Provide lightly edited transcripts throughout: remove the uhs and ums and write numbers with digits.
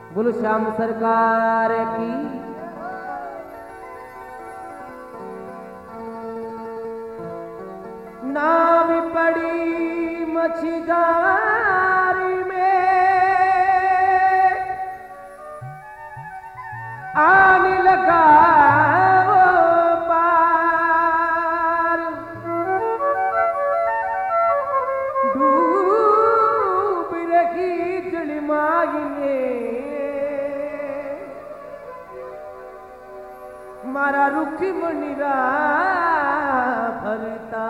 बोलो श्याम सरकार की। नाम पड़ी मछीदारी में आने लगा वो पार, डूब रही जलमाई ने मारा रुखी मनिरा भरता।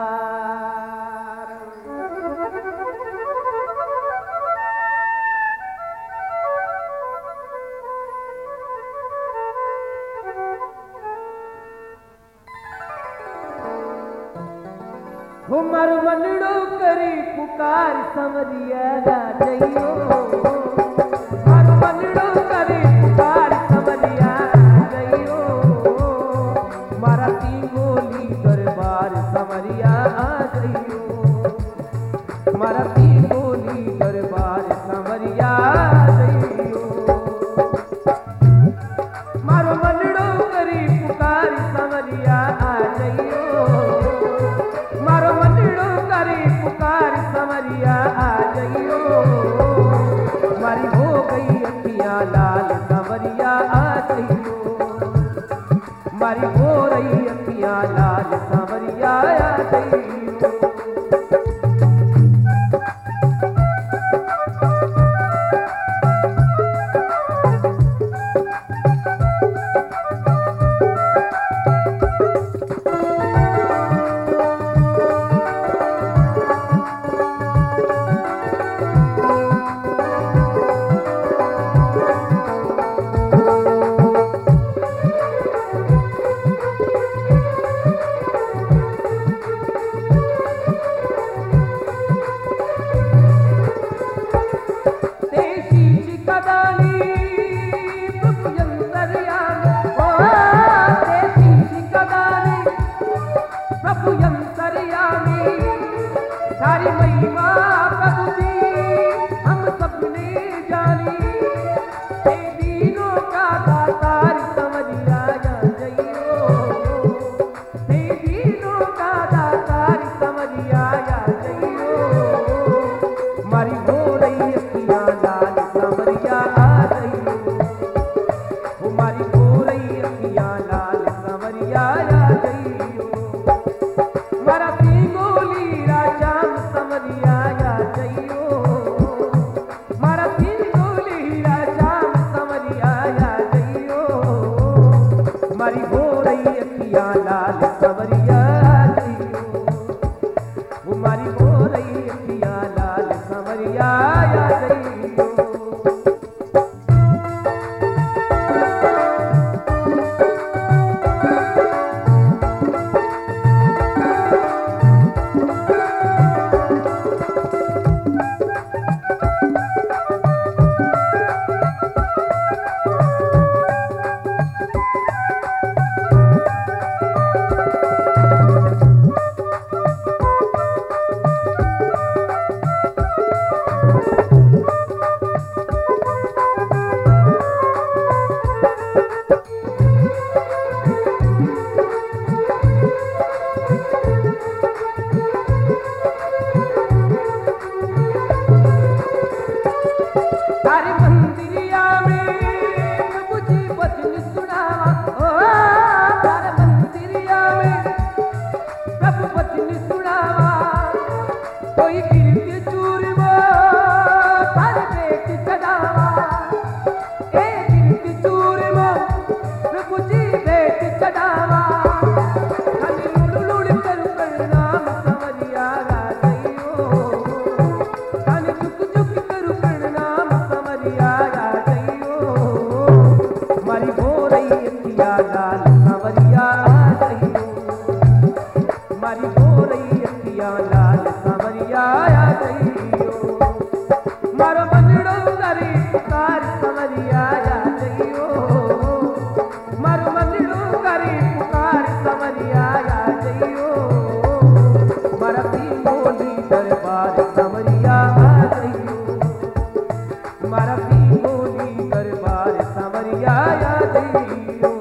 हो मारो मनड़ो करी पुकार समरिया जइयो, मारो मनड़ो करी पुकार समरिया जइयो, मारा तीगोली दरबार समरिया जइयो, मारा तीगोली दरबार समरिया जइयो, मारो मनड़ो करी पुकार समरिया जइयो, मारो मनड़ो करी पुकार समरिया आ जइयो, मारी हो गई अखियां लाल समरिया आ जइयो, मारी हो रही अखियां लाल समरिया आ जइयो। सारी महिमा प्रभु जी हम सबने जानी, हे दीनों का दातार समरिया जइयो, हे दीनों का दातार समरिया जइयो, मारी हो रही अखियां लाल समरिया जइयो, मारी हो रही अखियां लाल समरिया जइयो, मारा तीगोली राजा समरिया जइयो, मारा तीगोली राजा समरिया जइयो, मारी हो रही अखियां लाल समरिया जइयो, वो मारी हो रही अखियां लाल समरिया जइयो। तारे मंदिरिया में प्रभु जी वचन सुनावा, ओ तारे मंदिरिया में प्रभु वचन सुनावा, कोई कीर्ति चूरमा तारे पेट चढ़ावा, ए कीर्ति चूरमा प्रभु जी पेट चढ़ावा, खाली लुड़ लुड़ कर प्रणाम समरिया जइयो, खाली झुक झुक कर प्रणाम समरिया जइयो, मारी हो रही अखियां लाल समरिया जइयो, मारी हो रही अखियां लाल समरिया जइयो, मारो मनड़ो करी पुकार समरिया जइयो, मारो मनड़ो करी पुकार समरिया जइयो, मारा तीगोली दरबार समरिया जइयो, मारा तीगोली दरबार दियो।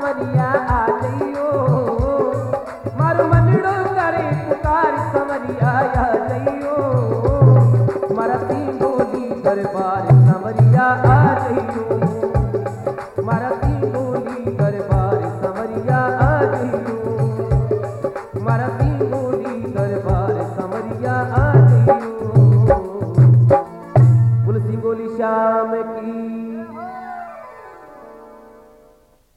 सावरिया